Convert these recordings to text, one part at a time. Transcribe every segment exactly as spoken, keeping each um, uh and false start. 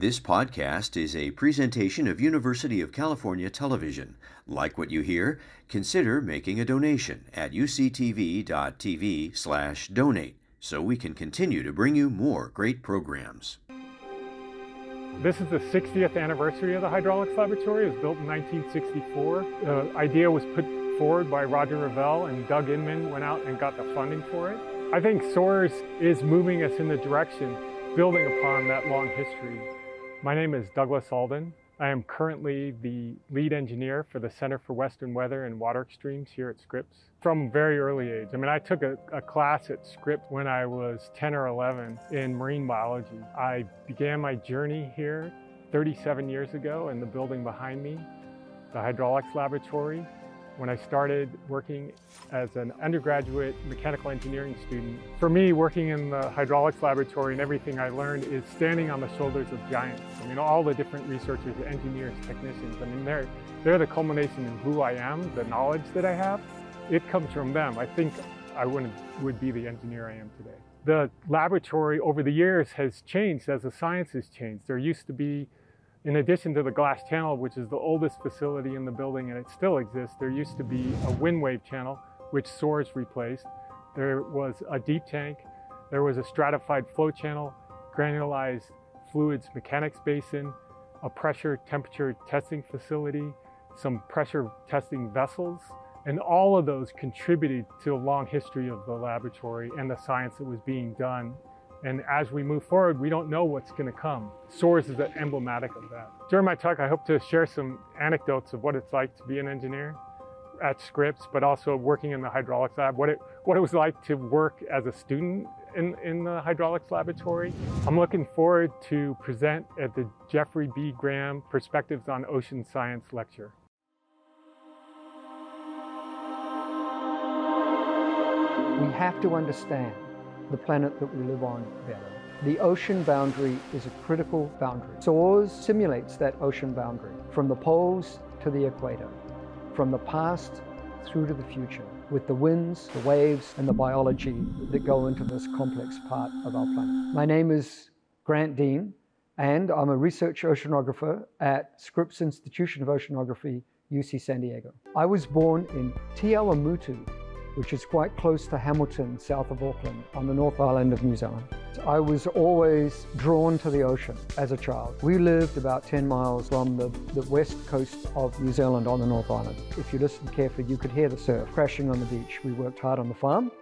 This podcast is a presentation of University of California Television. Like what you hear? Consider making a donation at uctv.tv slash donate so we can continue to bring you more great programs. This is the sixtieth anniversary of the Hydraulics Laboratory. It was built in nineteen sixty-four. The idea was put forward by Roger Revelle, and Doug Inman went out and got the funding for it. I think SOARS is moving us in the direction, building upon that long history. My name is Douglas Alden. I am currently the lead engineer for the Center for Western Weather and Water Extremes here at Scripps from a very early age. I mean, I took a, a class at Scripps when I was ten or eleven in marine biology. I began my journey here thirty-seven years ago in the building behind me, the Hydraulics Laboratory, when I started working as an undergraduate mechanical engineering student. For me, working in the hydraulics laboratory and everything I learned is standing on the shoulders of giants. I mean, all the different researchers, engineers, technicians, I mean, they're, they're the culmination of who I am, the knowledge that I have. It comes from them. I think I wouldn't, would be the engineer I am today. The laboratory over the years has changed as the science has changed. There used to be, in addition to the glass channel, which is the oldest facility in the building and it still exists, there used to be a wind wave channel, which SOARS replaced. There was a deep tank. There was a stratified flow channel, granularized fluids mechanics basin, a pressure temperature testing facility, some pressure testing vessels. And all of those contributed to a long history of the laboratory and the science that was being done. And as we move forward, we don't know what's going to come. SOARS is emblematic of that. During my talk, I hope to share some anecdotes of what it's like to be an engineer at Scripps, but also working in the hydraulics lab, what it, what it was like to work as a student in, in the hydraulics laboratory. I'm looking forward to present at the Jeffrey B. Graham Perspectives on Ocean Science lecture. We have to understand the planet that we live on better. The ocean boundary is a critical boundary. SOARS simulates that ocean boundary from the poles to the equator, from the past through to the future, with the winds, the waves, and the biology that go into this complex part of our planet. My name is Grant Dean, and I'm a research oceanographer at Scripps Institution of Oceanography, U C San Diego. I was born in Te Awamutu, which is quite close to Hamilton, south of Auckland, on the North Island of New Zealand. I was always drawn to the ocean as a child. We lived about ten miles from the, the west coast of New Zealand on the North Island. If you listened carefully, you could hear the surf crashing on the beach. We worked hard on the farm.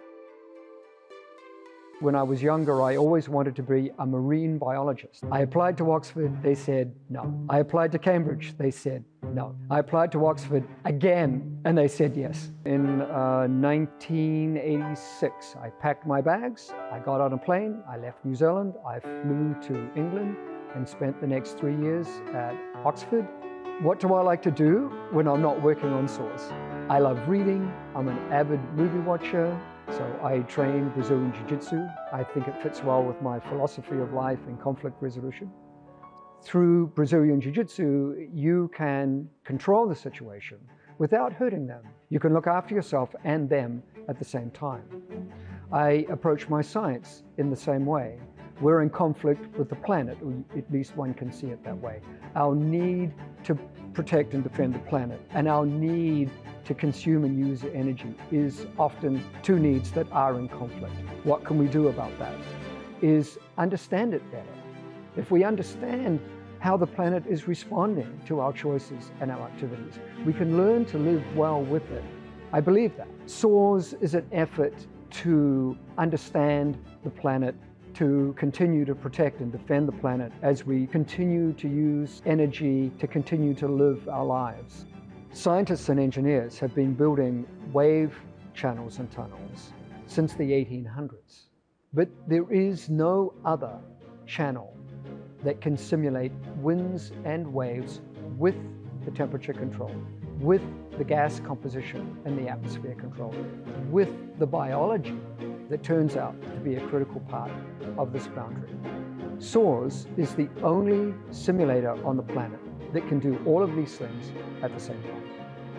When I was younger, I always wanted to be a marine biologist. I applied to Oxford, they said no. I applied to Cambridge, they said no. I applied to Oxford again, and they said yes. In uh, nineteen eighty-six, I packed my bags, I got on a plane, I left New Zealand, I flew to England and spent the next three years at Oxford. What do I like to do when I'm not working on SOARS? I love reading, I'm an avid movie watcher, so I train Brazilian Jiu-Jitsu. I think it fits well with my philosophy of life and conflict resolution. Through Brazilian Jiu-Jitsu, you can control the situation without hurting them. You can look after yourself and them at the same time. I approach my science in the same way. We're in conflict with the planet, or at least one can see it that way. Our need to protect and defend the planet, and our need to consume and use energy is often two needs that are in conflict. What can we do about that? Is understand it better. If we understand how the planet is responding to our choices and our activities, we can learn to live well with it. I believe that. SOARS is an effort to understand the planet, to continue to protect and defend the planet as we continue to use energy to continue to live our lives. Scientists and engineers have been building wave channels and tunnels since the eighteen hundreds. But there is no other channel that can simulate winds and waves with the temperature control, with the gas composition and the atmosphere control, with the biology that turns out to be a critical part of this boundary. SOARS is the only simulator on the planet that can do all of these things at the same time.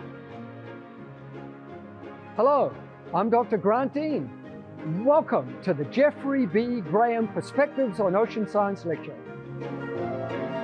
Hello, I'm Doctor Grant Dean. Welcome to the Jeffrey B. Graham Perspectives on Ocean Science lecture.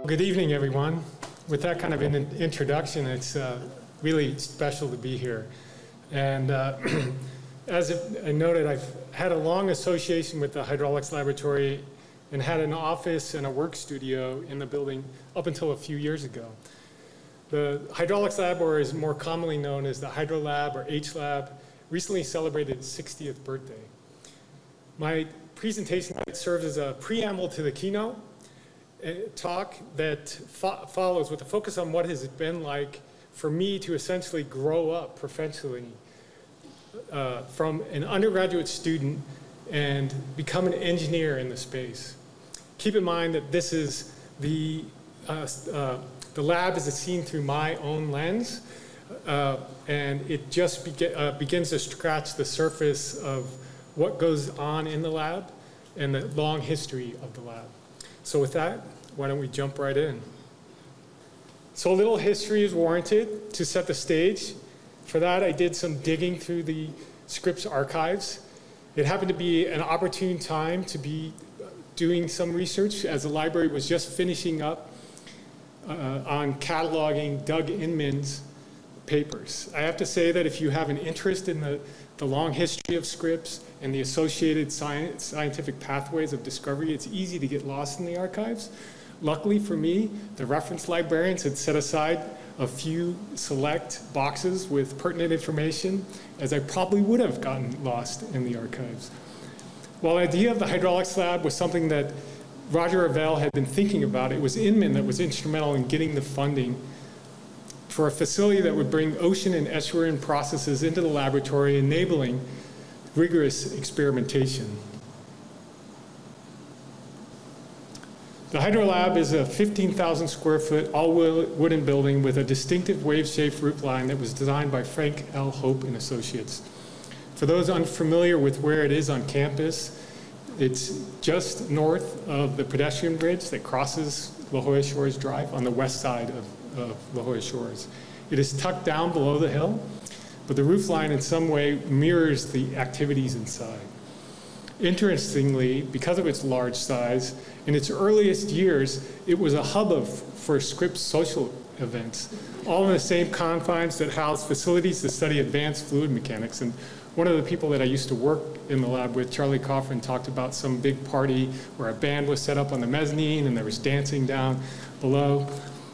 Good evening, everyone. With that kind of an introduction, it's uh, really special to be here. And uh, as I noted, I've had a long association with the hydraulics laboratory and had an office and a work studio in the building up until a few years ago. The hydraulics lab, or is more commonly known as the Hydro Lab or H Lab, recently celebrated its sixtieth birthday. My presentation serves as a preamble to the keynote talk that fo follows with a focus on what has it been like for me to essentially grow up professionally uh, from an undergraduate student and become an engineer in the space. Keep in mind that this is the, uh, uh, the lab is seen through my own lens, uh, and it just be uh, begins to scratch the surface of what goes on in the lab and the long history of the lab. So with that, why don't we jump right in? So a little history is warranted to set the stage. For that, I did some digging through the Scripps archives. It happened to be an opportune time to be doing some research as the library was just finishing up uh, on cataloging Doug Inman's papers. I have to say that if you have an interest in the, the long history of Scripps and the associated science, scientific pathways of discovery, it's easy to get lost in the archives. Luckily for me, the reference librarians had set aside a few select boxes with pertinent information, as I probably would have gotten lost in the archives. While the idea of the hydraulics lab was something that Roger Revelle had been thinking about, it was Inman that was instrumental in getting the funding for a facility that would bring ocean and estuarine processes into the laboratory, enabling rigorous experimentation. The Hydro Lab is a fifteen thousand square foot all-wooden building with a distinctive wave-shaped roof line that was designed by Frank L. Hope and Associates. For those unfamiliar with where it is on campus, it's just north of the pedestrian bridge that crosses La Jolla Shores Drive on the west side of, of La Jolla Shores. It is tucked down below the hill, but the roof line in some way mirrors the activities inside. Interestingly, because of its large size, in its earliest years, it was a hub of, for Scripps social events, all in the same confines that housed facilities to study advanced fluid mechanics. And one of the people that I used to work in the lab with, Charlie Coffrin, talked about some big party where a band was set up on the mezzanine and there was dancing down below.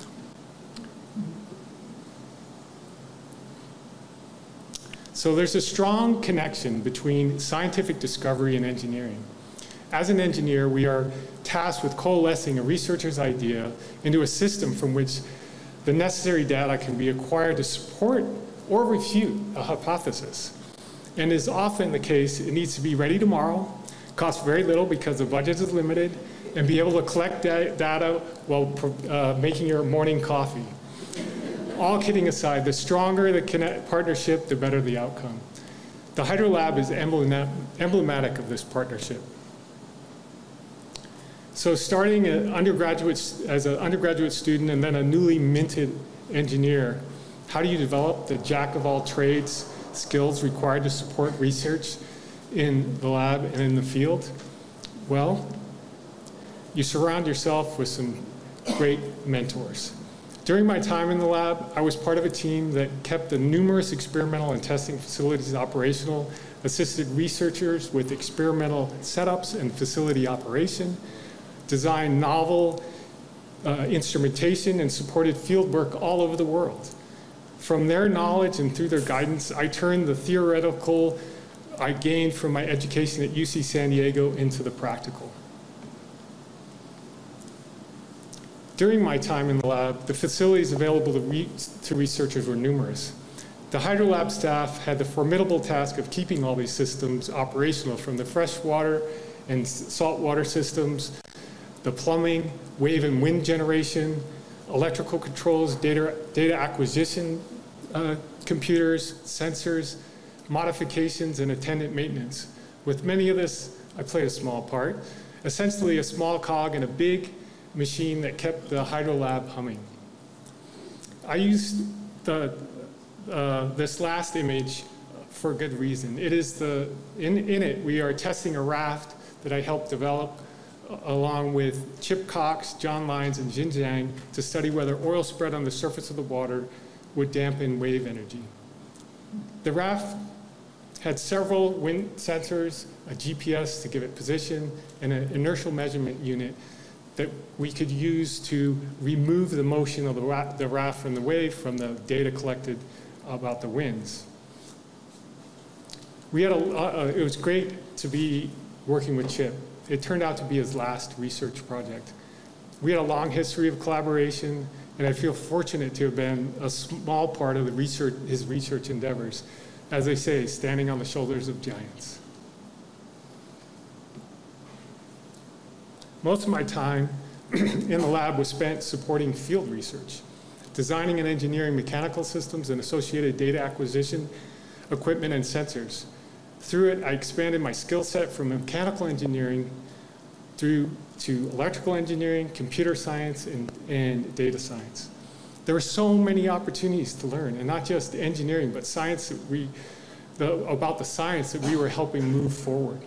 So there's a strong connection between scientific discovery and engineering. As an engineer, we are tasked with coalescing a researcher's idea into a system from which the necessary data can be acquired to support or refute a hypothesis. And as often the case, it needs to be ready tomorrow, cost very little because the budget is limited, and be able to collect da data while uh, making your morning coffee. All kidding aside, the stronger the connect partnership, the better the outcome. The Hydro Lab is emblematic of this partnership. So starting an undergraduate, as an undergraduate student and then a newly minted engineer, how do you develop the jack of all trades skills required to support research in the lab and in the field? Well, you surround yourself with some great mentors. During my time in the lab, I was part of a team that kept the numerous experimental and testing facilities operational, assisted researchers with experimental setups and facility operation, designed novel uh, instrumentation, and supported field work all over the world. From their knowledge and through their guidance, I turned the theoretical I gained from my education at U C San Diego into the practical. During my time in the lab, the facilities available to, re to researchers were numerous. The Hydro Lab staff had the formidable task of keeping all these systems operational, from the freshwater and saltwater systems, the plumbing, wave and wind generation, electrical controls, data, data acquisition uh, computers, sensors, modifications, and attendant maintenance. With many of this, I played a small part, essentially a small cog in a big machine that kept the Hydro Lab humming. I used the, uh, this last image for a good reason. It is the, in, in it, we are testing a raft that I helped develop along with Chip Cox, John Lyons, and Jin Zhang, to study whether oil spread on the surface of the water would dampen wave energy. The raft had several wind sensors, a G P S to give it position, and an inertial measurement unit that we could use to remove the motion of the, ra the raft from the wave from the data collected about the winds. We had a, uh, it was great to be working with Chip. It turned out to be his last research project. We had a long history of collaboration, and I feel fortunate to have been a small part of the research, his research endeavors. As they say, standing on the shoulders of giants. Most of my time in the lab was spent supporting field research, designing and engineering mechanical systems and associated data acquisition, equipment, and sensors. Through it, I expanded my skill set from mechanical engineering through to electrical engineering, computer science, and, and data science. There were so many opportunities to learn, and not just engineering, but science that we, the, about the science that we were helping move forward.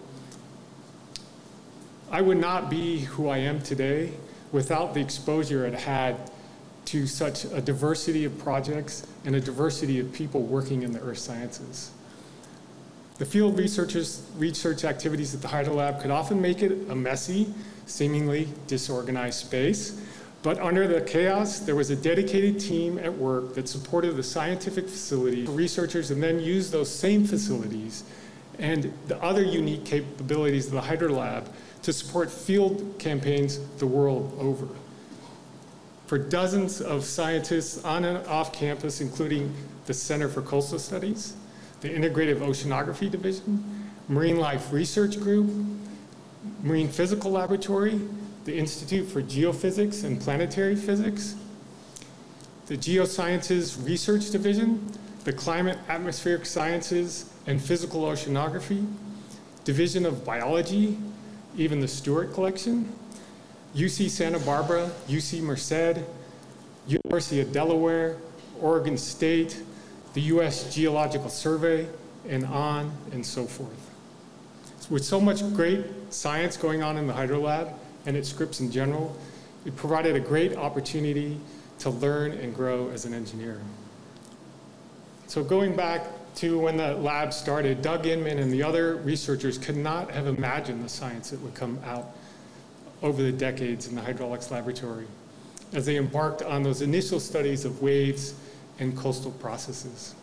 I would not be who I am today without the exposure it had to such a diversity of projects and a diversity of people working in the earth sciences. The field researchers, research activities at the Hydro Lab could often make it a messy, seemingly disorganized space, but under the chaos, there was a dedicated team at work that supported the scientific facility, researchers, and then used those same facilities and the other unique capabilities of the Hydro Lab to support field campaigns the world over. For dozens of scientists on and off campus, including the Center for Coastal Studies, the Integrative Oceanography Division, Marine Life Research Group, Marine Physical Laboratory, the Institute for Geophysics and Planetary Physics, the Geosciences Research Division, the Climate, Atmospheric Sciences, and Physical Oceanography, Division of Biology, even the Stewart Collection, U C Santa Barbara, U C Merced, University of Delaware, Oregon State, the U S Geological Survey, and on and so forth. With so much great science going on in the Hydro Lab and at Scripps in general, it provided a great opportunity to learn and grow as an engineer. So going back to when the lab started, Doug Inman and the other researchers could not have imagined the science that would come out over the decades in the hydraulics laboratory as they embarked on those initial studies of waves and coastal processes.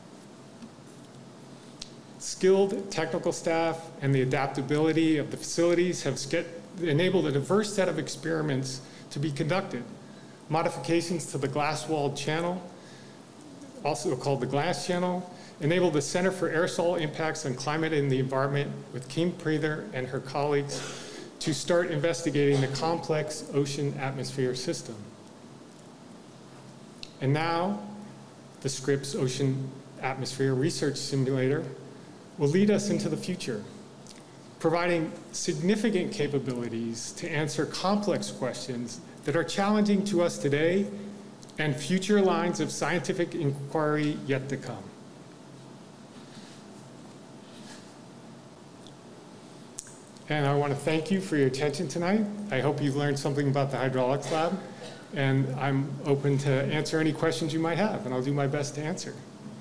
Skilled technical staff and the adaptability of the facilities have enabled a diverse set of experiments to be conducted. Modifications to the glass-walled channel, also called the glass channel, enabled the Center for Aerosol Impacts on Climate and the Environment with Kim Prather and her colleagues to start investigating the complex ocean atmosphere system. And now, the Scripps Ocean Atmosphere Research Simulator will lead us into the future, providing significant capabilities to answer complex questions that are challenging to us today and future lines of scientific inquiry yet to come. And I want to thank you for your attention tonight. I hope you've learned something about the Hydraulics Lab, and I'm open to answer any questions you might have, and I'll do my best to answer.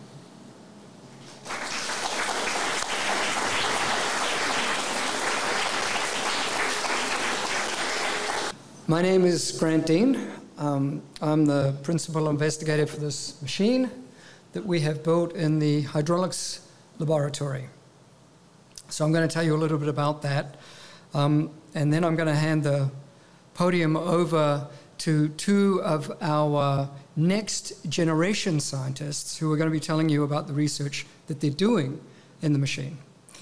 My name is Grant Dean. Um, I'm the principal investigator for this machine that we have built in the hydraulics laboratory. So I'm going to tell you a little bit about that. Um, and then I'm going to hand the podium over to two of our next generation scientists who are going to be telling you about the research that they're doing in the machine.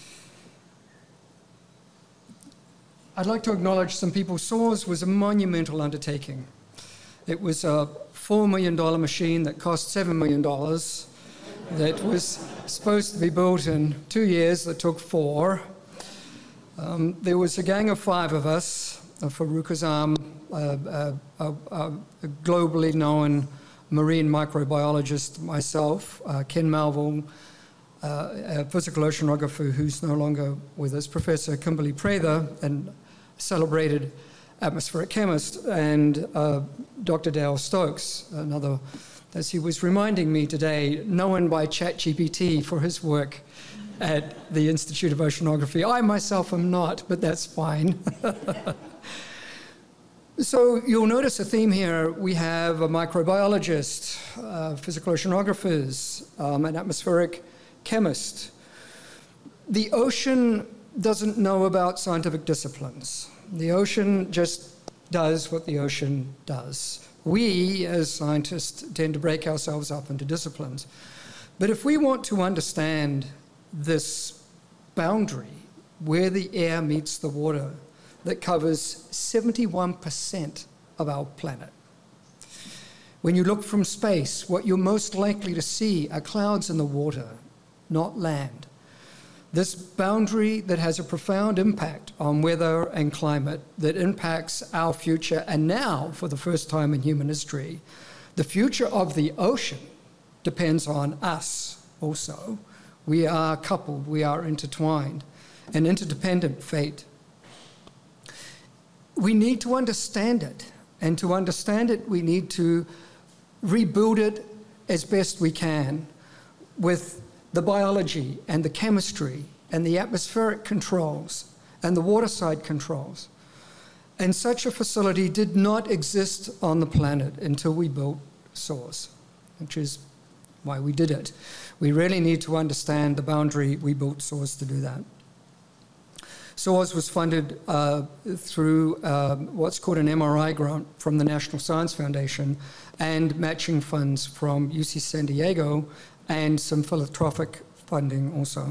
I'd like to acknowledge some people. SAWS was a monumental undertaking. It was a four million dollar machine that cost seven million dollars. That was supposed to be built in two years, that took four. Um, there was a gang of five of us, uh, Farouk Azam, uh, uh, uh, a globally known marine microbiologist, myself, uh, Ken Malville, uh, a physical oceanographer who's no longer with us, Professor Kimberly Prather, and celebrated atmospheric chemist, and uh, Doctor Dale Stokes, another, as he was reminding me today, known by ChatGPT for his work at the Institute of Oceanography. I myself am not, but that's fine. So you'll notice a theme here. We have a microbiologist, uh, physical oceanographers, um, an atmospheric chemist. The ocean doesn't know about scientific disciplines. The ocean just does what the ocean does. We, as scientists, tend to break ourselves up into disciplines. But if we want to understand this boundary, where the air meets the water, that covers seventy-one percent of our planet. When you look from space, what you're most likely to see are clouds in the water, not land. This boundary that has a profound impact on weather and climate, that impacts our future, and now, for the first time in human history, the future of the ocean depends on us also. We are coupled, we are intertwined, an interdependent fate. We need to understand it, and to understand it, we need to rebuild it as best we can with the biology and the chemistry and the atmospheric controls and the waterside controls. And such a facility did not exist on the planet until we built SOARS, which is why we did it. We really need to understand the boundary. We built SOARS to do that. SOARS was funded uh, through uh, what's called an M R I grant from the National Science Foundation and matching funds from U C San Diego and some philanthropic funding also.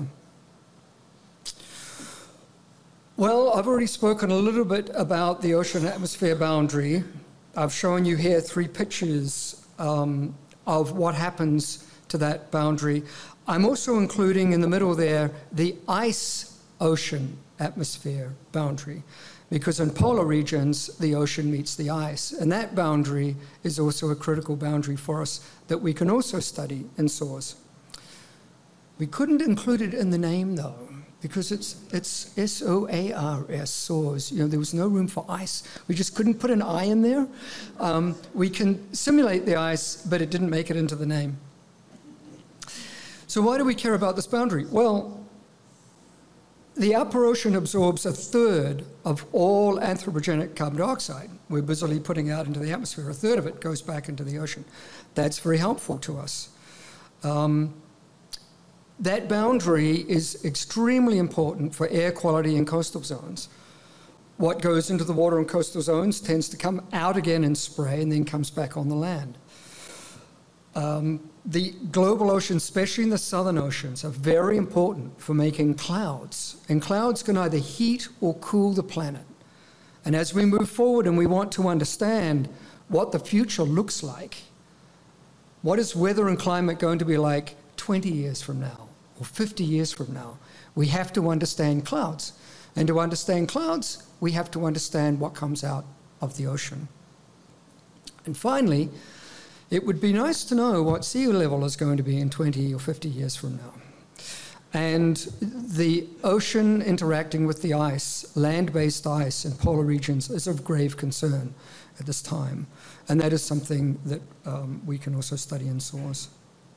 Well, I've already spoken a little bit about the ocean-atmosphere boundary. I've shown you here three pictures um, of what happens to that boundary. I'm also including in the middle there the ice-ocean atmosphere boundary, because in polar regions, the ocean meets the ice, and that boundary is also a critical boundary for us that we can also study in SOARS. We couldn't include it in the name, though, because it's it's S O A R S, SOARS. You know, there was no room for ice. We just couldn't put an I in there. Um, we can simulate the ice, but it didn't make it into the name. So why do we care about this boundary? Well, the upper ocean absorbs a third of all anthropogenic carbon dioxide we're busily putting out into the atmosphere. A third of it goes back into the ocean. That's very helpful to us. Um, that boundary is extremely important for air quality in coastal zones. What goes into the water in coastal zones tends to come out again in spray and then comes back on the land. Um, the global oceans, especially in the southern oceans, are very important for making clouds. And clouds can either heat or cool the planet. And as we move forward and we want to understand what the future looks like, what is weather and climate going to be like twenty years from now or fifty years from now, we have to understand clouds. And to understand clouds, we have to understand what comes out of the ocean. And finally, it would be nice to know what sea level is going to be in twenty or fifty years from now. And the ocean interacting with the ice, land-based ice in polar regions, is of grave concern at this time. And that is something that um, we can also study in SOARS.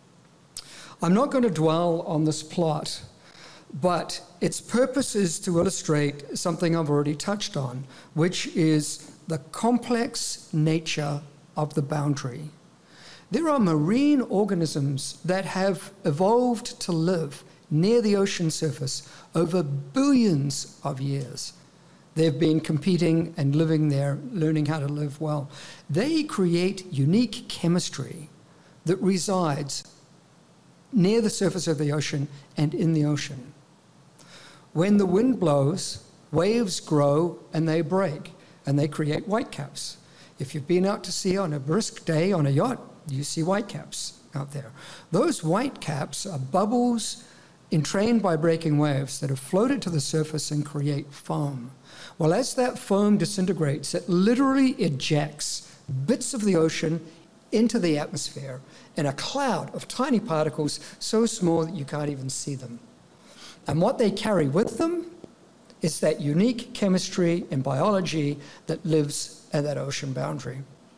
I'm not going to dwell on this plot, but its purpose is to illustrate something I've already touched on, which is the complex nature of the boundary. There are marine organisms that have evolved to live near the ocean surface over billions of years. They've been competing and living there, learning how to live well. They create unique chemistry that resides near the surface of the ocean and in the ocean. When the wind blows, waves grow and they break, and they create whitecaps. If you've been out to sea on a brisk day on a yacht, you see whitecaps out there. Those whitecaps are bubbles entrained by breaking waves that have floated to the surface and create foam. Well, as that foam disintegrates, it literally ejects bits of the ocean into the atmosphere in a cloud of tiny particles so small that you can't even see them. And what they carry with them It's that unique chemistry and biology that lives at that ocean boundary.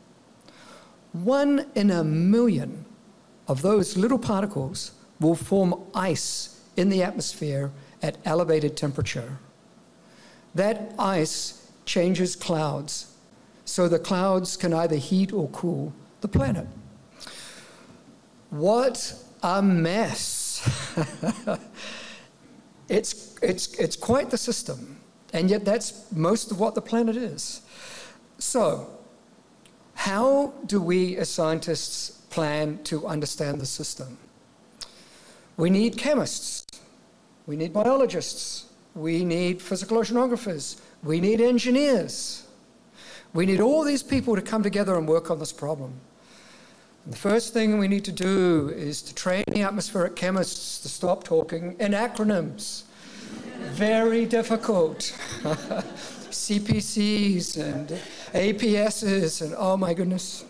One in a million of those little particles will form ice in the atmosphere at elevated temperature. That ice changes clouds, so the clouds can either heat or cool the planet. What a mess. it's, it's, it's quite the system, and yet that's most of what the planet is. So, how do we as scientists plan to understand the system? We need chemists, we need biologists, we need physical oceanographers, we need engineers. We need all these people to come together and work on this problem. And the first thing we need to do is to train the atmospheric chemists to stop talking in acronyms. Very difficult. C P Cs and A P Ss and oh my goodness.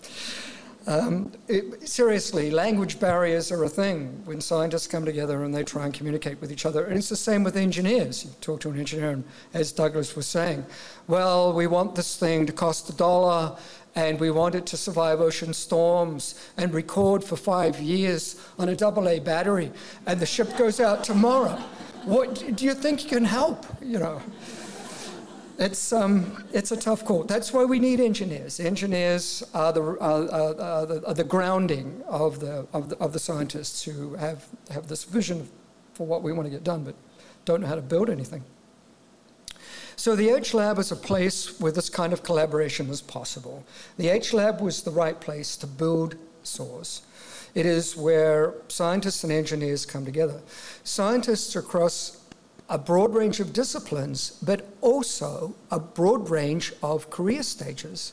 Um, it, seriously, language barriers are a thing when scientists come together and they try and communicate with each other. And it's the same with engineers. You talk to an engineer, and as Douglas was saying, well, we want this thing to cost a dollar, and we want it to survive ocean storms and record for five years on a double A battery, and the ship goes out tomorrow. What do you think you can help? You know. It's, um, it's a tough call. That's why we need engineers. Engineers are the, are, are, are the, are the grounding of the, of, the, of the scientists who have, have this vision for what we want to get done, but don't know how to build anything. So the H Lab is a place where this kind of collaboration is possible. The H Lab was the right place to build SOARS. It is where scientists and engineers come together. Scientists across a broad range of disciplines, but also a broad range of career stages.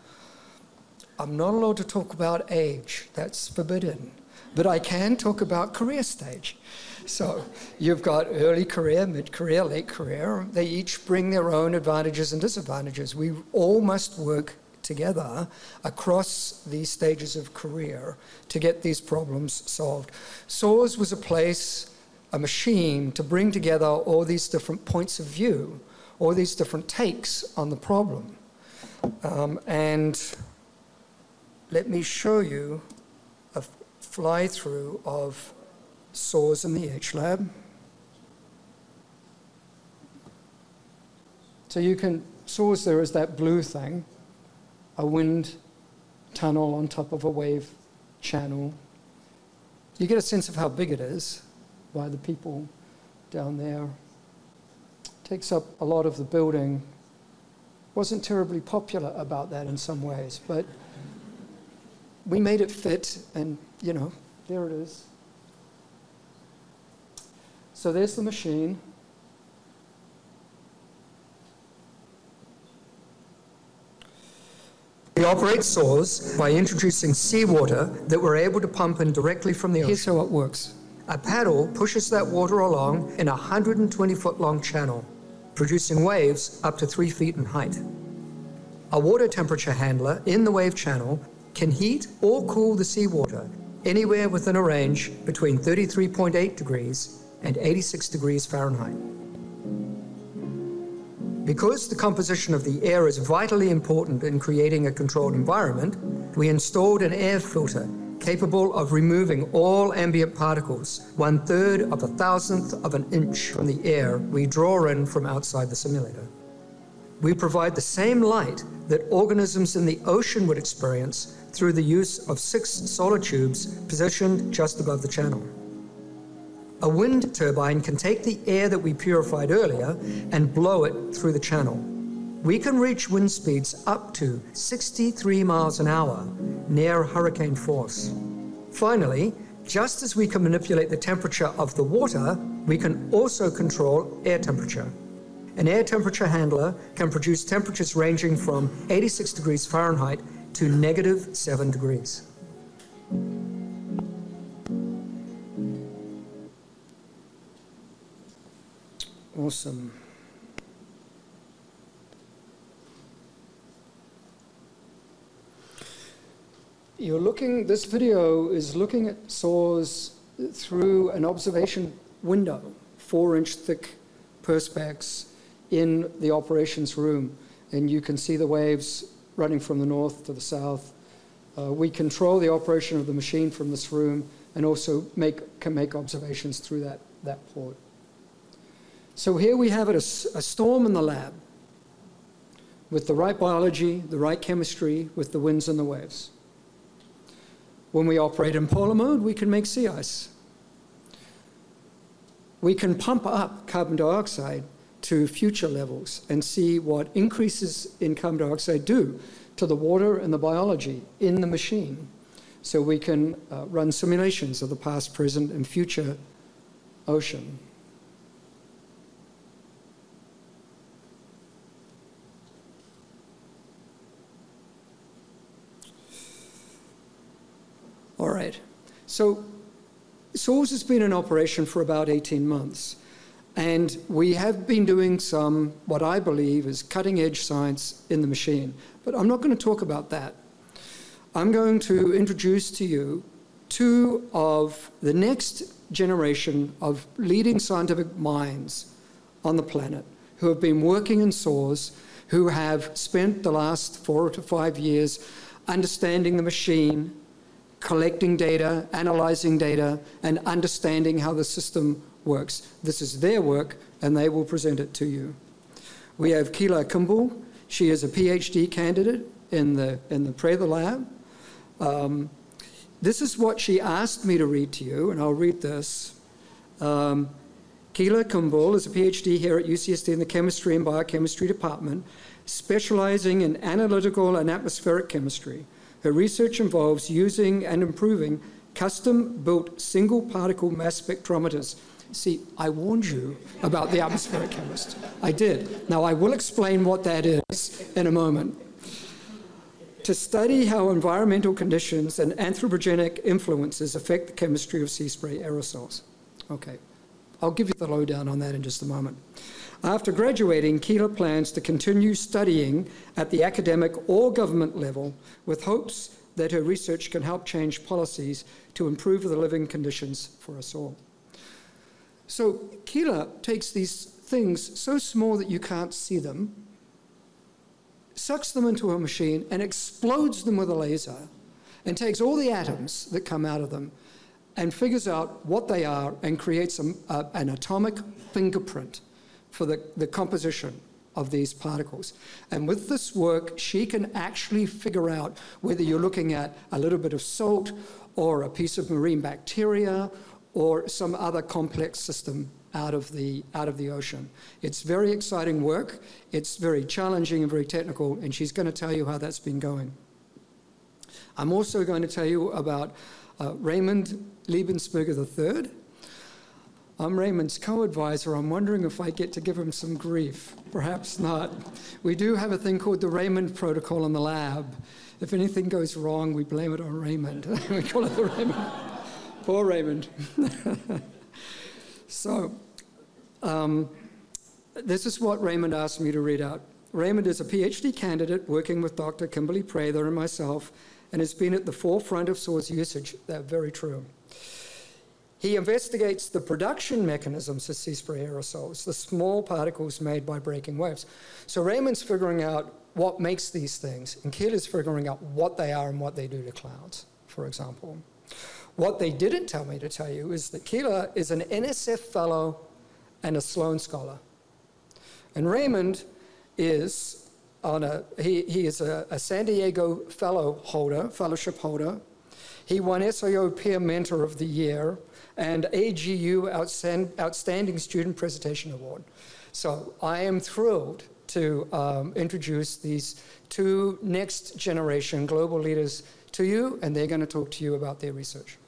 I'm not allowed to talk about age, that's forbidden, but I can talk about career stage. So you've got early career, mid-career, late career. They each bring their own advantages and disadvantages. We all must work together across these stages of career to get these problems solved. SOARS was a place, a machine to bring together all these different points of view, all these different takes on the problem. Um, and let me show you a fly-through of SOARS in the H Lab. So you can, SOARS there is that blue thing, a wind tunnel on top of a wave channel. You get a sense of how big it is by the people down there. Takes up a lot of the building. Wasn't terribly popular about that in some ways, but we made it fit, and you know, there it is. So there's the machine. We operate SOARS by introducing seawater that we're able to pump in directly from the ocean. Here's how it works. A paddle pushes that water along in a one hundred twenty foot long channel, producing waves up to three feet in height. A water temperature handler in the wave channel can heat or cool the seawater anywhere within a range between thirty-three point eight degrees and eighty-six degrees Fahrenheit. Because the composition of the air is vitally important in creating a controlled environment, we installed an air filter capable of removing all ambient particles, one-third of a thousandth of an inch from the air we draw in from outside the simulator. We provide the same light that organisms in the ocean would experience through the use of six solar tubes positioned just above the channel. A wind turbine can take the air that we purified earlier and blow it through the channel. We can reach wind speeds up to sixty-three miles an hour, near hurricane force. Finally, just as we can manipulate the temperature of the water, we can also control air temperature. An air temperature handler can produce temperatures ranging from eighty-six degrees Fahrenheit to negative seven degrees. Awesome. You're looking, this video is looking at SOARS through an observation window, four inch thick perspex in the operations room, and you can see the waves running from the north to the south. Uh, we control the operation of the machine from this room and also make, can make observations through that, that port. So here we have it, a, a storm in the lab with the right biology, the right chemistry, with the winds and the waves. When we operate in polar mode, we can make sea ice. We can pump up carbon dioxide to future levels and see what increases in carbon dioxide do to the water and the biology in the machine. So we can uh, run simulations of the past, present, and future ocean. All right, so SOARS has been in operation for about eighteen months, and we have been doing some, what I believe is cutting-edge science in the machine, but I'm not going to talk about that. I'm going to introduce to you two of the next generation of leading scientific minds on the planet who have been working in SOARS, who have spent the last four to five years understanding the machine, collecting data, analyzing data, and understanding how the system works. This is their work, and they will present it to you. We have Keela Kimball. She is a PhD candidate in the, in the Prather Lab. Um, this is what she asked me to read to you, and I'll read this. Um, Keela Kimball is a PhD here at U C S D in the Chemistry and Biochemistry Department, specializing in analytical and atmospheric chemistry. Her research involves using and improving custom-built single-particle mass spectrometers. See, I warned you about the atmospheric chemist. I did. Now, I will explain what that is in a moment. To study how environmental conditions and anthropogenic influences affect the chemistry of sea spray aerosols. Okay, I'll give you the lowdown on that in just a moment. After graduating, Keela plans to continue studying at the academic or government level with hopes that her research can help change policies to improve the living conditions for us all. So Keela takes these things so small that you can't see them, sucks them into a machine and explodes them with a laser, and takes all the atoms that come out of them and figures out what they are and creates a, uh, an atomic fingerprint for the, the composition of these particles. And with this work, she can actually figure out whether you're looking at a little bit of salt or a piece of marine bacteria or some other complex system out of the, out of the ocean. It's very exciting work. It's very challenging and very technical, and she's going to tell you how that's been going. I'm also going to tell you about uh, Raymond Liebensberger the third. I'm Raymond's co-advisor. I'm wondering if I get to give him some grief. Perhaps not. We do have a thing called the Raymond Protocol in the lab. If anything goes wrong, we blame it on Raymond. We call it the Raymond. Poor Raymond. So, um, this is what Raymond asked me to read out. Raymond is a PhD candidate working with Doctor Kimberly Prather and myself, and has been at the forefront of SOARS usage. That's very true. He investigates the production mechanisms of sea spray aerosols, the small particles made by breaking waves. So Raymond's figuring out what makes these things, and Keela's figuring out what they are and what they do to clouds, for example. What they didn't tell me to tell you is that Keela is an N S F fellow and a Sloan scholar. And Raymond is on a, he, he is a, a San Diego fellow holder, fellowship holder. He won S I O Peer Mentor of the Year and A G U Outstand, Outstanding Student Presentation Award. So I am thrilled to um, introduce these two next generation global leaders to you, and they're going to talk to you about their research.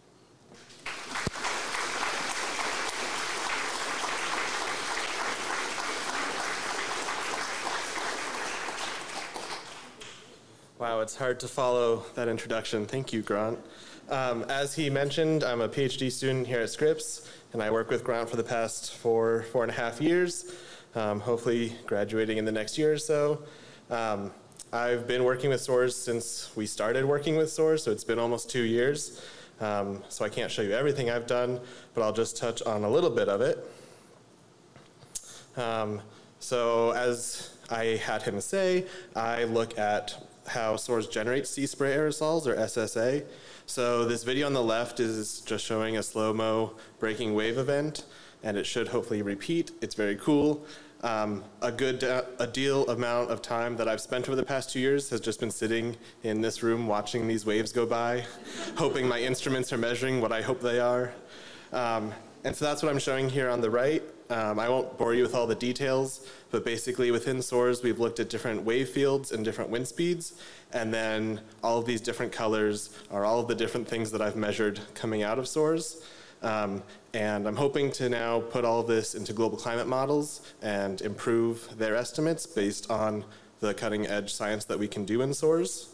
Wow, it's hard to follow that introduction. Thank you, Grant. Um, as he mentioned, I'm a PhD student here at Scripps, and I work with Grant for the past four, four and a half years, um, hopefully graduating in the next year or so. Um, I've been working with SOARS since we started working with SOARS, so it's been almost two years. Um, so I can't show you everything I've done, but I'll just touch on a little bit of it. Um, so as I had him say, I look at how SOARS generates sea spray aerosols, or S S A. So this video on the left is just showing a slow-mo breaking wave event, and it should hopefully repeat. It's very cool. Um, a good, uh, a deal amount of time that I've spent over the past two years has just been sitting in this room watching these waves go by, hoping my instruments are measuring what I hope they are. Um, and so that's what I'm showing here on the right. Um, I won't bore you with all the details, but basically within SOARS, we've looked at different wave fields and different wind speeds, and then all of these different colors are all of the different things that I've measured coming out of SOARS. Um, and I'm hoping to now put all of this into global climate models and improve their estimates based on the cutting edge science that we can do in SOARS.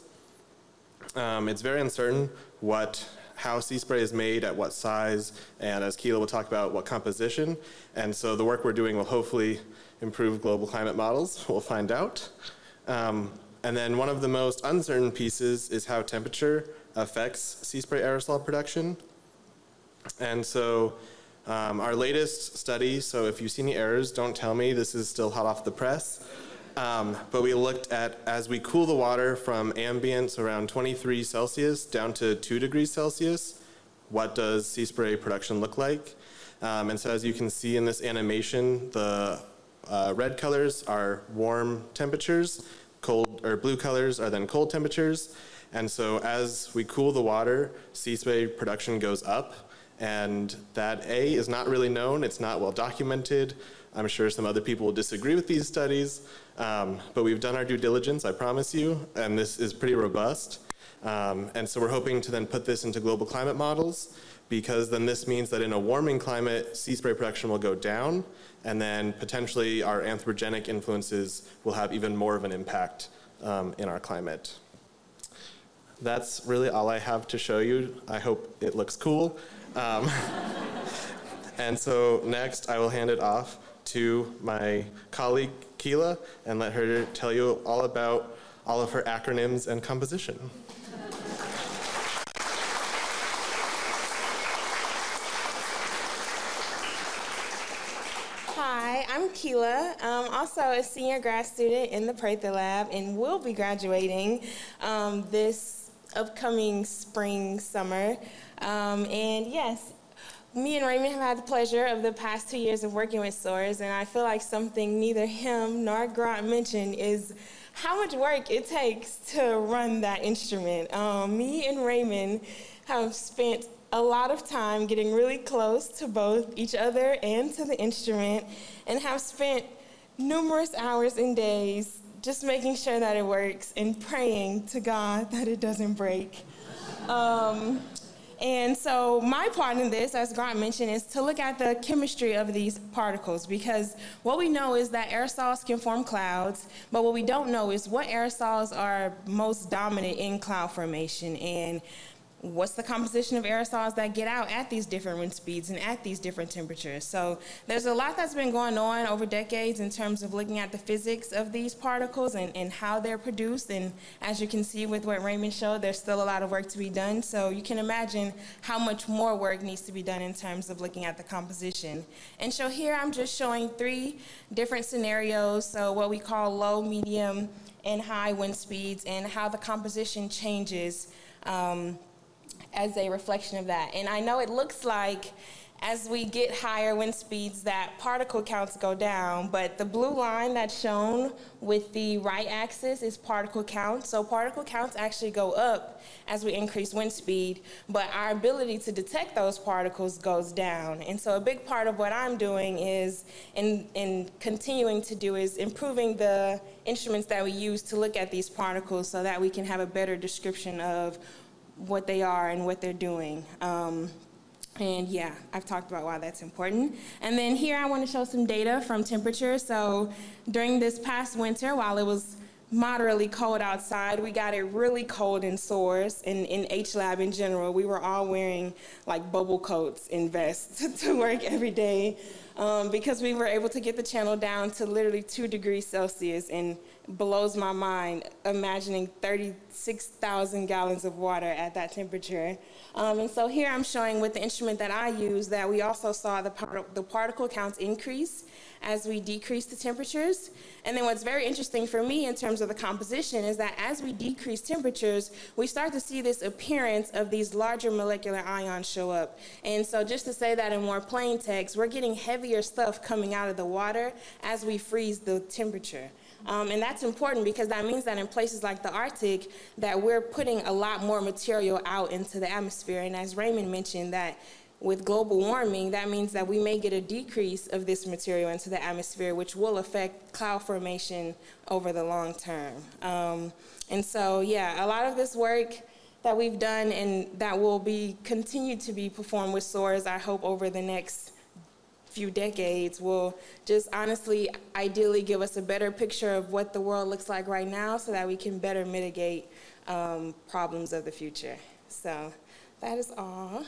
Um, it's very uncertain what how sea spray is made, at what size, and as Keela will talk about, what composition. And so the work we're doing will hopefully improve global climate models. We'll find out. Um, and then one of the most uncertain pieces is how temperature affects sea spray aerosol production. And so um, our latest study, so if you see any errors, don't tell me, this is still hot off the press. Um, but we looked at, as we cool the water from ambient around twenty-three Celsius down to two degrees Celsius, what does sea spray production look like? Um, and so as you can see in this animation, the uh, red colors are warm temperatures, cold or blue colors are then cold temperatures. And so as we cool the water, sea spray production goes up, and that A is not really known, it's not well documented. I'm sure some other people will disagree with these studies, um, but we've done our due diligence, I promise you, and this is pretty robust. Um, and so we're hoping to then put this into global climate models, because then this means that in a warming climate, sea spray production will go down, and then potentially our anthropogenic influences will have even more of an impact um, in our climate. That's really all I have to show you. I hope it looks cool. Um, and so next I will hand it off to my colleague Keela and let her tell you all about all of her acronyms and composition. Hi, I'm Keela, um, also a senior grad student in the Prather Lab, and will be graduating um, this upcoming spring, summer. Um, and yes, me and Raymond have had the pleasure of the past two years of working with SOARS, and I feel like something neither him nor Grant mentioned is how much work it takes to run that instrument. Um, me and Raymond have spent a lot of time getting really close to both each other and to the instrument, and have spent numerous hours and days just making sure that it works and praying to God that it doesn't break. Um, And so my part in this, as Grant mentioned, is to look at the chemistry of these particles, because what we know is that aerosols can form clouds, but what we don't know is what aerosols are most dominant in cloud formation, and what's the composition of aerosols that get out at these different wind speeds and at these different temperatures. So there's a lot that's been going on over decades in terms of looking at the physics of these particles and, and how they're produced. And as you can see with what Raymond showed, there's still a lot of work to be done. So you can imagine how much more work needs to be done in terms of looking at the composition. And so here I'm just showing three different scenarios. So what we call low, medium, and high wind speeds, and how the composition changes um, as a reflection of that. And I know it looks like as we get higher wind speeds that particle counts go down, but the blue line that's shown with the right axis is particle count. So particle counts actually go up as we increase wind speed, but our ability to detect those particles goes down. And so a big part of what I'm doing is, in, in continuing to do, is improving the instruments that we use to look at these particles so that we can have a better description of what they are and what they're doing. Um, and yeah, I've talked about why that's important. And then here I want to show some data from temperature. So during this past winter, while it was moderately cold outside, we got it really cold in SOARS and in H Lab in general. We were all wearing like bubble coats and vests to work every day. um, because we were able to get the channel down to literally two degrees Celsius, and blows my mind imagining thirty-six thousand gallons of water at that temperature. Um, and so here I'm showing with the instrument that I use that we also saw the, part the particle counts increase as we decrease the temperatures. And then what's very interesting for me in terms of the composition is that as we decrease temperatures, we start to see this appearance of these larger molecular ions show up. And so just to say that in more plain text, we're getting heavier stuff coming out of the water as we freeze the temperature. Um, and that's important because that means that in places like the Arctic, that we're putting a lot more material out into the atmosphere. And as Raymond mentioned, that with global warming, that means that we may get a decrease of this material into the atmosphere, which will affect cloud formation over the long term. Um, and so, yeah, a lot of this work that we've done and that will be continued to be performed with SOARS, I hope over the next few decades, will just honestly, ideally give us a better picture of what the world looks like right now so that we can better mitigate um, problems of the future. So that is all.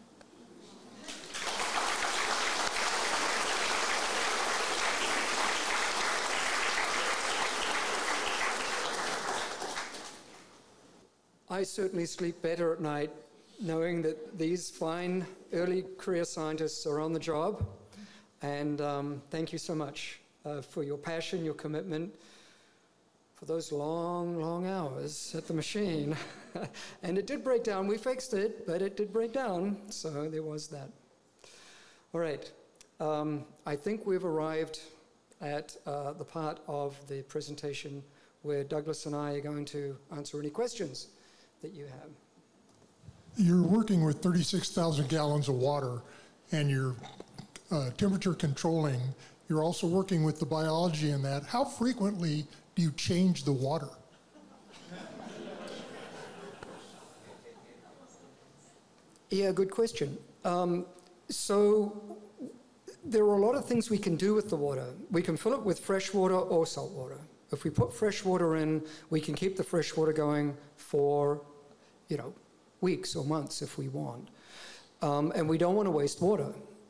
I certainly sleep better at night knowing that these fine early career scientists are on the job. And um, thank you so much uh, for your passion, your commitment, for those long, long hours at the machine. And it did break down. We fixed it, but it did break down. So there was that. All right. Um, I think we've arrived at uh, the part of the presentation where Douglas and I are going to answer any questions that you have. You're working with thirty-six thousand gallons of water, and you're uh, temperature controlling. You're also working with the biology in that. How frequently do you change the water? Yeah, good question. Um, so there are a lot of things we can do with the water. We can fill it with fresh water or salt water. If we put fresh water in, we can keep the fresh water going for, you know, weeks or months if we want. Um, and we don't want to waste water.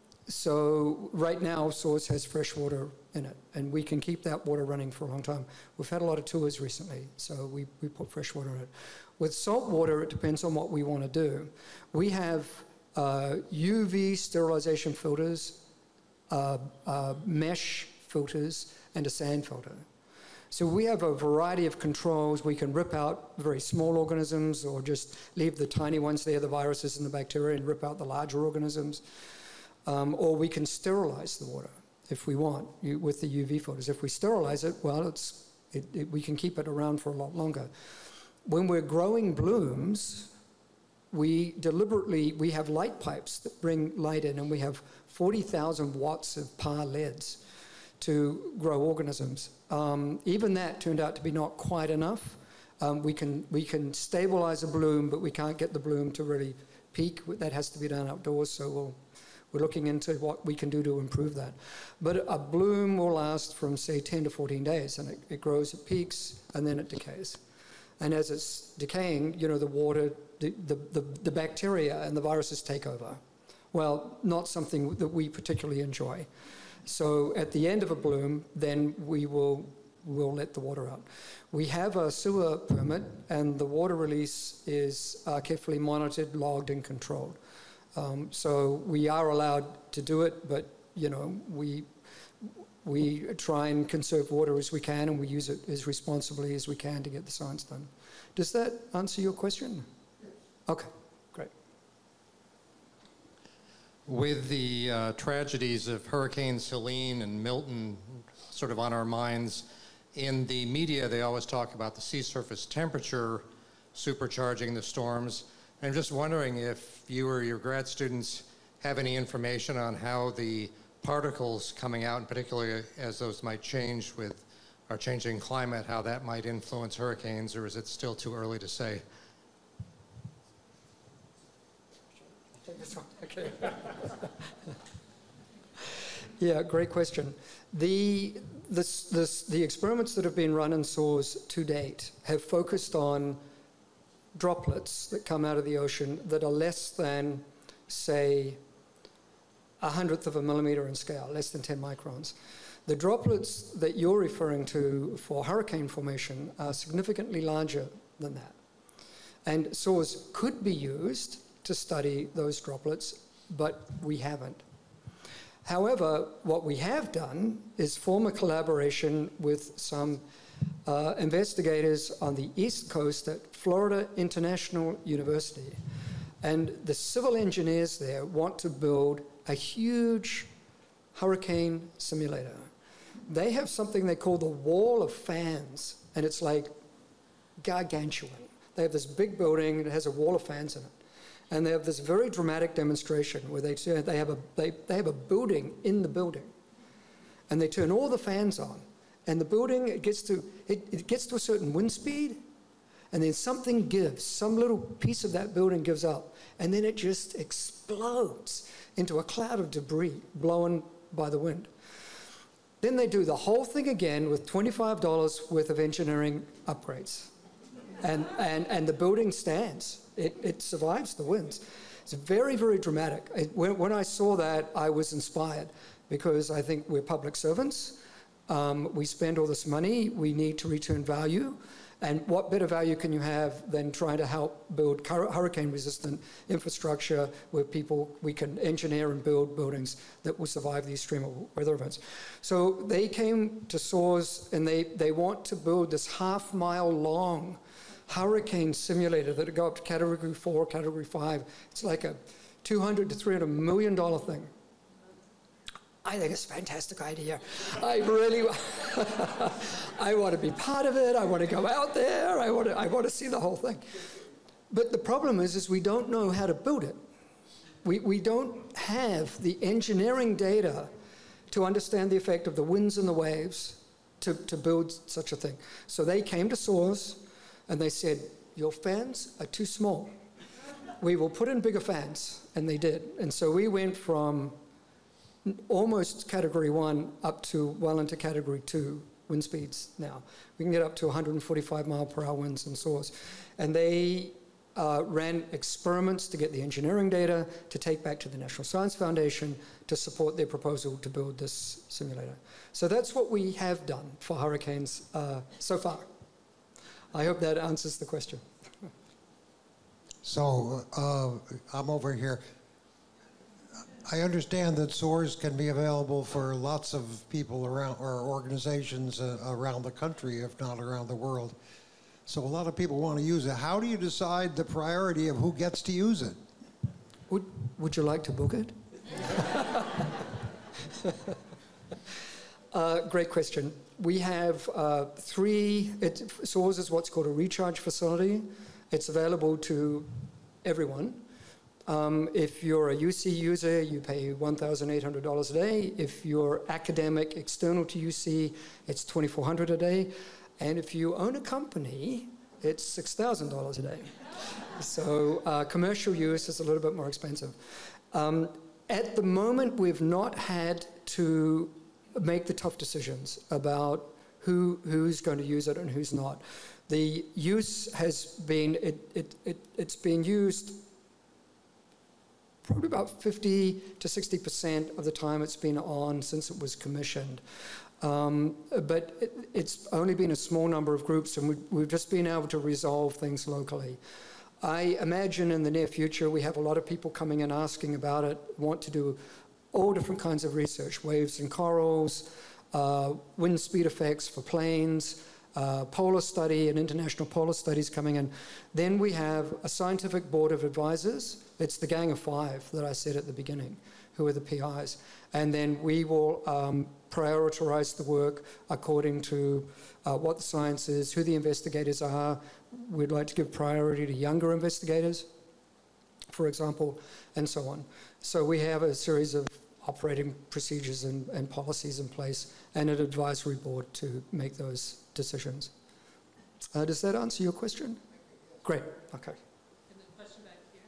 So right now, SOARS has fresh water in it, and we can keep that water running for a long time. We've had a lot of tours recently, so we, we put fresh water in it. With salt water, it depends on what we want to do. We have uh, U V sterilization filters, uh, uh, mesh filters, and a sand filter. So we have a variety of controls. We can rip out very small organisms or just leave the tiny ones there, the viruses and the bacteria, and rip out the larger organisms. Um, or we can sterilize the water if we want you, with the U V filters. If we sterilize it, well, it's, it, it, we can keep it around for a lot longer. When we're growing blooms, we deliberately, we have light pipes that bring light in, and we have forty thousand watts of P A R L E Ds to grow organisms. Um, even that turned out to be not quite enough. Um, we can we can stabilize a bloom, but we can't get the bloom to really peak. That has to be done outdoors, so we'll, we're looking into what we can do to improve that. But a bloom will last from, say, ten to fourteen days, and it, it grows, it peaks, and then it decays. And as it's decaying, you know, the water, the, the, the, the bacteria and the viruses take over. Well, not something that we particularly enjoy. So at the end of a bloom, then we will we'll let the water out. We have a sewer permit, and the water release is uh, carefully monitored, logged, and controlled. Um, so we are allowed to do it, but you know we we try and conserve water as we can, and we use it as responsibly as we can to get the science done. Does that answer your question? Okay, great. With the uh, tragedies of Hurricanes Helene and Milton sort of on our minds, in the media they always talk about the sea surface temperature supercharging the storms. I'm just wondering if you or your grad students have any information on how the particles coming out, and particularly as those might change with our changing climate, how that might influence hurricanes, or is it still too early to say? Take this one. Okay. Yeah, great question. The, this, this, the experiments that have been run in SOARS to date have focused on droplets that come out of the ocean that are less than, say, a hundredth of a millimeter in scale, less than ten microns. The droplets that you're referring to for hurricane formation are significantly larger than that. And SOARS could be used to study those droplets, but we haven't. However, what we have done is form a collaboration with some uh, investigators on the East Coast at Florida International University. And the civil engineers there want to build a huge hurricane simulator. They have something they call the wall of fans, and it's like gargantuan. They have this big building that has a wall of fans in it. And they have this very dramatic demonstration where they, they, have a, they, they have a building in the building. And they turn all the fans on. And the building, it gets to, it, it gets to a certain wind speed, and then something gives. Some little piece of that building gives up. And then it just explodes into a cloud of debris blown by the wind. Then they do the whole thing again with twenty-five dollars worth of engineering upgrades. And, and, and the building stands. It, it survives the winds. It's very, very dramatic. It, when, when I saw that, I was inspired because I think we're public servants. Um, we spend all this money. We need to return value. And what better value can you have than trying to help build hurricane-resistant infrastructure where people, we can engineer and build buildings that will survive these extreme weather events. So they came to SOARS, and they, they want to build this half-mile long hurricane simulator that would go up to category four, category five. It's like a two hundred to three hundred million dollar thing. I think it's a fantastic idea. I really, I want to be part of it. I want to go out there. I want to, I want to see the whole thing. But the problem is, is we don't know how to build it. We, we don't have the engineering data to understand the effect of the winds and the waves to, to build such a thing. So they came to SOARS, and they said, your fans are too small. We will put in bigger fans, and they did. And so we went from almost category one up to well into category two wind speeds now. We can get up to one hundred forty-five mile per hour winds in SOARS. And they uh, ran experiments to get the engineering data to take back to the National Science Foundation to support their proposal to build this simulator. So that's what we have done for hurricanes uh, so far. I hope that answers the question. So uh, I'm over here. I understand that SOARS can be available for lots of people around, or organizations uh, around the country, if not around the world. So a lot of people want to use it. How do you decide the priority of who gets to use it? Would, would you like to book it? uh, great question. We have uh, three, it, SOARS is what's called a recharge facility. It's available to everyone. Um, if you're a U C user, you pay one thousand eight hundred dollars a day. If you're academic, external to U C, it's twenty-four hundred dollars a day. And if you own a company, it's six thousand dollars a day. So uh, commercial use is a little bit more expensive. Um, at the moment, we've not had to make the tough decisions about who who's going to use it and who's not. The use has been, it, it, it, it's been used probably about fifty to sixty percent of the time it's been on since it was commissioned. Um, but it, it's only been a small number of groups, and we, we've just been able to resolve things locally. I imagine in the near future we have a lot of people coming and asking about it, want to do all different kinds of research, waves and corals, uh, wind speed effects for planes, uh, polar study and international polar studies coming in. Then we have a scientific board of advisors. It's the gang of five that I said at the beginning, who are the P Is. And then we will um, prioritize the work according to uh, what the science is, who the investigators are. We'd like to give priority to younger investigators, for example, and so on. So we have a series of operating procedures and, and policies in place, and an advisory board to make those decisions. Uh, does that answer your question? Great, okay. And the question back here.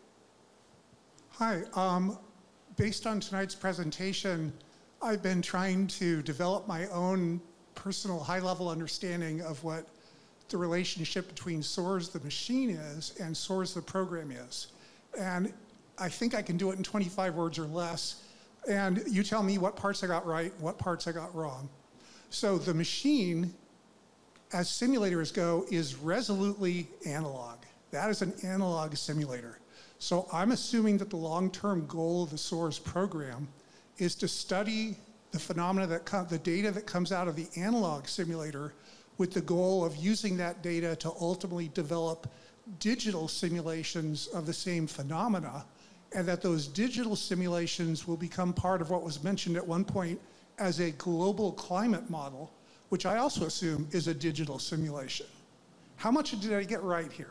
Hi, um, based on tonight's presentation, I've been trying to develop my own personal high-level understanding of what the relationship between SOARS the machine is and SOARS the program is. And I think I can do it in twenty-five words or less. and you tell me what parts I got right, what parts I got wrong. So the machine, as simulators go, is resolutely analog. That is an analog simulator. So I'm assuming that the long-term goal of the SOARS program is to study the phenomena that come, the data that comes out of the analog simulator, with the goal of using that data to ultimately develop digital simulations of the same phenomena, and that those digital simulations will become part of what was mentioned at one point as a global climate model, which I also assume is a digital simulation. How much did I get right here?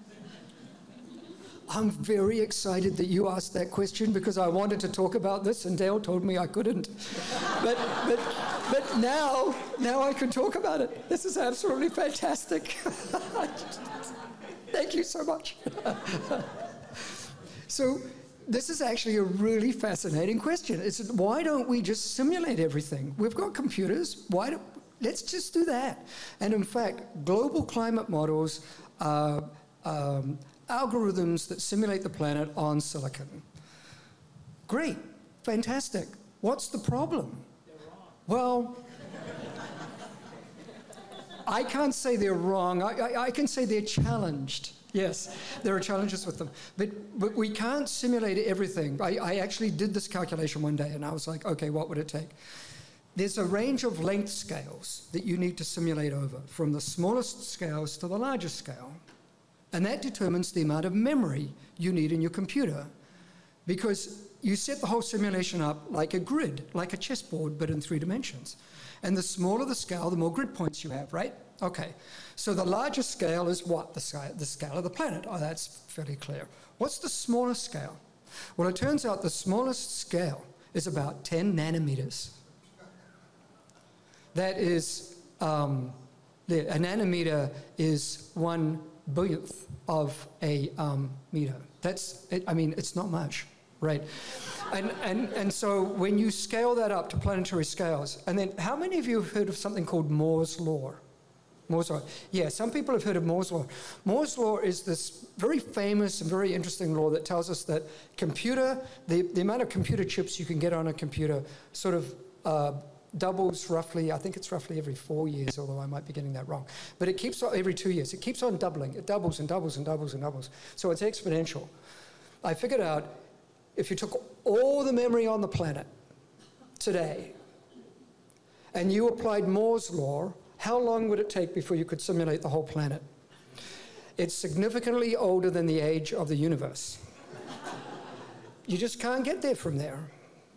I'm very excited that you asked that question because I wanted to talk about this and Dale told me I couldn't. But, but, but now, now I can talk about it. This is absolutely fantastic. Thank you so much. So this is actually a really fascinating question. It's why don't we just simulate everything? We've got computers. Why don't, let's just do that. And in fact, global climate models are um, algorithms that simulate the planet on silicon. Great, fantastic. What's the problem? They're wrong. Well, I can't say they're wrong. I, I, I can say they're challenged. Yes, there are challenges with them. But, but we can't simulate everything. I, I actually did this calculation one day, and I was like, okay, what would it take? There's a range of length scales that you need to simulate over, from the smallest scales to the largest scale. And that determines the amount of memory you need in your computer, because you set the whole simulation up like a grid, like a chessboard, but in three dimensions. And the smaller the scale, the more grid points you have, right? Okay, so the largest scale is what? The scale, the scale of the planet. Oh, that's fairly clear. What's the smallest scale? Well, it turns out the smallest scale is about ten nanometers. That is, um, the, a nanometer is one billionth of a um, meter. That's, it, I mean, it's not much, right? And, and, and so when you scale that up to planetary scales, and then how many of you have heard of something called Moore's Law? Moore's Law. Yeah, some people have heard of Moore's Law. Moore's Law is this very famous and very interesting law that tells us that computer, the, the amount of computer chips you can get on a computer sort of uh, doubles roughly, I think it's roughly every four years, although I might be getting that wrong. But it keeps on, every two years, it keeps on doubling. It doubles and doubles and doubles and doubles. So it's exponential. I figured out if you took all the memory on the planet today and you applied Moore's Law, how long would it take before you could simulate the whole planet? It's significantly older than the age of the universe. You just can't get there from there.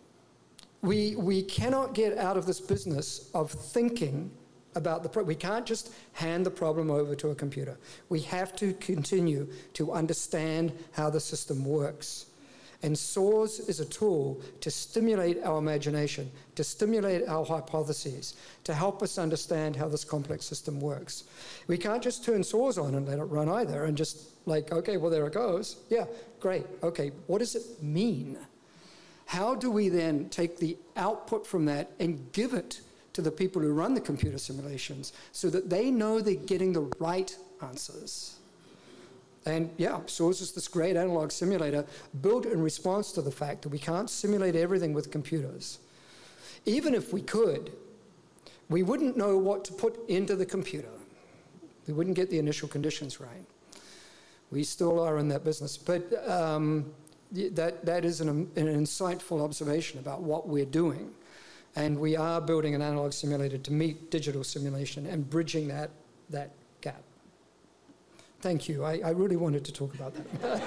We, we cannot get out of this business of thinking about the problem. We can't just hand the problem over to a computer. We have to continue to understand how the system works. And SOARS is a tool to stimulate our imagination, to stimulate our hypotheses, to help us understand how this complex system works. We can't just turn SOARS on and let it run either and just like, okay, well, there it goes. Yeah, great. Okay, what does it mean? How do we then take the output from that and give it to the people who run the computer simulations so that they know they're getting the right answers? And yeah, SOARS is this great analog simulator built in response to the fact that we can't simulate everything with computers. Even if we could, we wouldn't know what to put into the computer. We wouldn't get the initial conditions right. We still are in that business. But um, that, that is an, an insightful observation about what we're doing. And we are building an analog simulator to meet digital simulation and bridging that, that gap. Thank you. I, I really wanted to talk about that.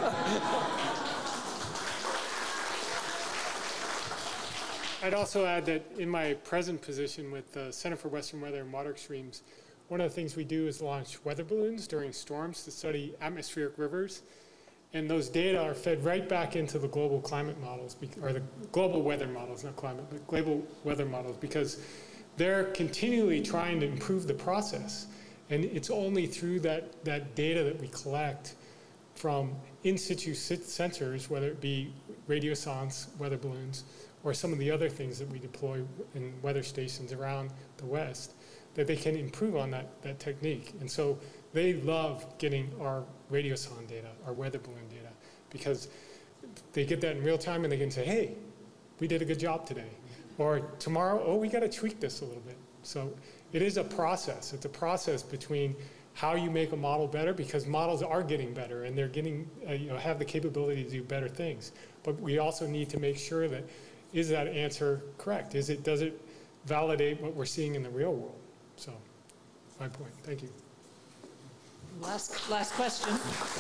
I'd also add that in my present position with the Center for Western Weather and Water Extremes, one of the things we do is launch weather balloons during storms to study atmospheric rivers. And those data are fed right back into the global climate models, or the global weather models, not climate, but global weather models, because they're continually trying to improve the process. And it's only through that, that data that we collect from in situ sensors, whether it be radiosondes, weather balloons, or some of the other things that we deploy in weather stations around the West, that they can improve on that, that technique. And so they love getting our radiosonde data, our weather balloon data, because they get that in real time and they can say, hey, we did a good job today. Or tomorrow, oh, we got to tweak this a little bit. So it is a process. It's a process between how you make a model better, because models are getting better and they're getting, uh, you know, have the capability to do better things. But we also need to make sure that, is that answer correct? Is it, does it validate what we're seeing in the real world? So, my point. Thank you. Last, last question.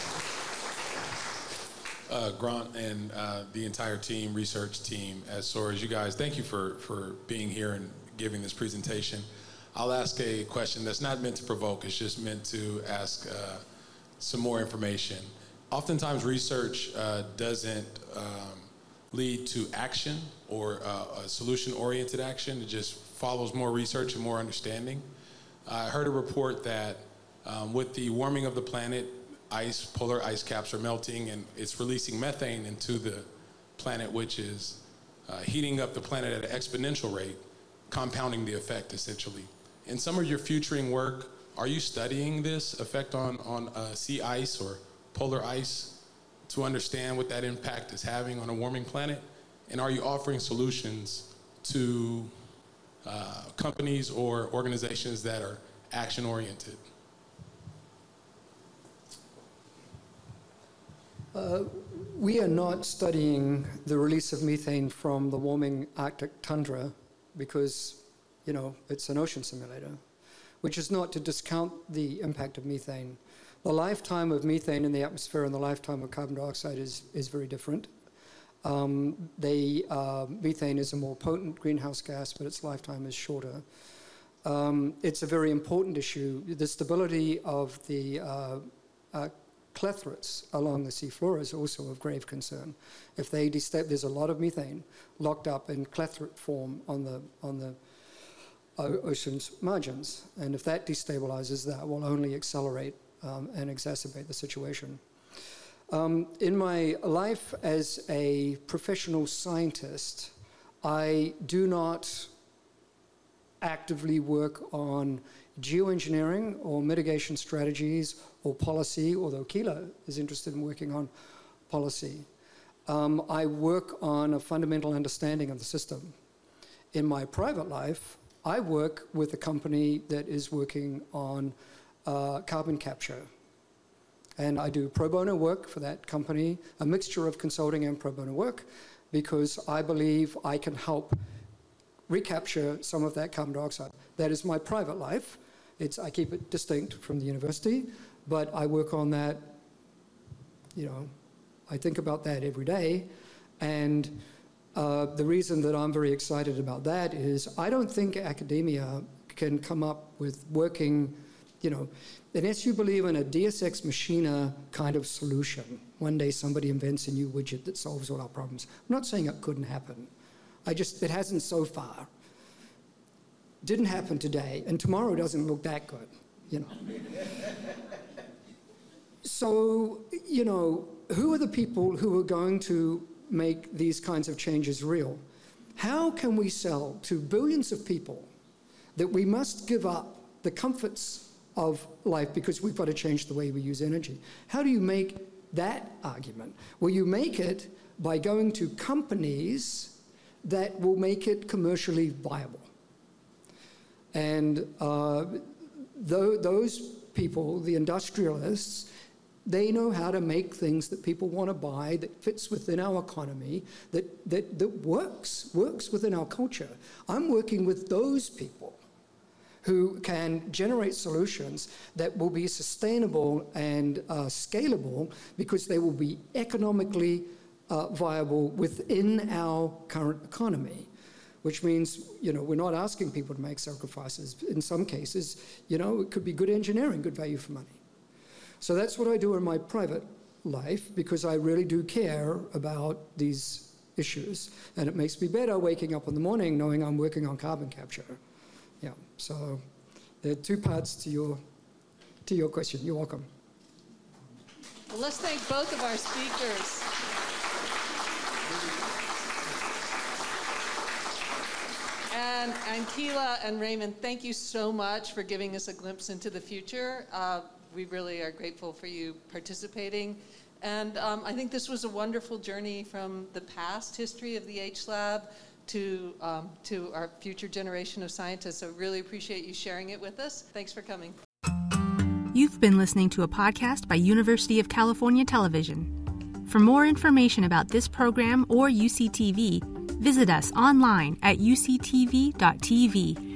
Uh, Grant and uh, the entire team, research team at SOARS, you guys, thank you for, for being here and giving this presentation. I'll ask a question that's not meant to provoke, it's just meant to ask uh, some more information. Oftentimes research uh, doesn't um, lead to action or uh, a solution-oriented action. It just follows more research and more understanding. I heard a report that um, with the warming of the planet, ice, polar ice caps are melting and it's releasing methane into the planet, which is uh, heating up the planet at an exponential rate, compounding the effect essentially. In some of your futuring work, are you studying this effect on, on uh, sea ice or polar ice to understand what that impact is having on a warming planet? And are you offering solutions to uh, companies or organizations that are action-oriented? Uh, we are not studying the release of methane from the warming Arctic tundra because, you know, it's an ocean simulator, which is not to discount the impact of methane. The lifetime of methane in the atmosphere and the lifetime of carbon dioxide is, is very different. Um, they, uh, methane is a more potent greenhouse gas, but its lifetime is shorter. Um, it's a very important issue. The stability of the uh, uh, clethrets along the seafloor is also of grave concern. If they destabilize, there's a lot of methane locked up in clethret form on the on the ocean's margins, and if that destabilizes, that will only accelerate um, and exacerbate the situation. Um, in my life as a professional scientist, I do not actively work on geoengineering or mitigation strategies or policy, although Keela is interested in working on policy. Um, I work on a fundamental understanding of the system. In my private life, I work with a company that is working on uh, carbon capture. And I do pro bono work for that company, a mixture of consulting and pro bono work, because I believe I can help recapture some of that carbon dioxide. That is my private life. It's, I keep it distinct from the university, but I work on that, you know, I think about that every day. And uh, the reason that I'm very excited about that is I don't think academia can come up with working, you know, unless you believe in a Deus Ex Machina kind of solution. One day somebody invents a new widget that solves all our problems. I'm not saying it couldn't happen. I just, it hasn't so far. Didn't happen today, and tomorrow doesn't look that good, you know. So, you know, who are the people who are going to make these kinds of changes real? How can we sell to billions of people that we must give up the comforts of life because we've got to change the way we use energy? How do you make that argument? Well, you make it by going to companies that will make it commercially viable. And uh, th those people, the industrialists, they know how to make things that people want to buy, that fits within our economy, that, that, that works, works within our culture. I'm working with those people who can generate solutions that will be sustainable and uh, scalable because they will be economically uh, viable within our current economy. Which means, you know, we're not asking people to make sacrifices. In some cases, you know, it could be good engineering, good value for money. So that's what I do in my private life because I really do care about these issues. And it makes me better waking up in the morning knowing I'm working on carbon capture. Yeah, so there are two parts to your, to your question. You're welcome. Well, let's thank both of our speakers. And, and Keela and Raymond, thank you so much for giving us a glimpse into the future. Uh, we really are grateful for you participating. And um, I think this was a wonderful journey from the past history of the H Lab to, um, to our future generation of scientists. So really appreciate you sharing it with us. Thanks for coming. You've been listening to a podcast by University of California Television. For more information about this program or U C T V, visit us online at u c t v dot t v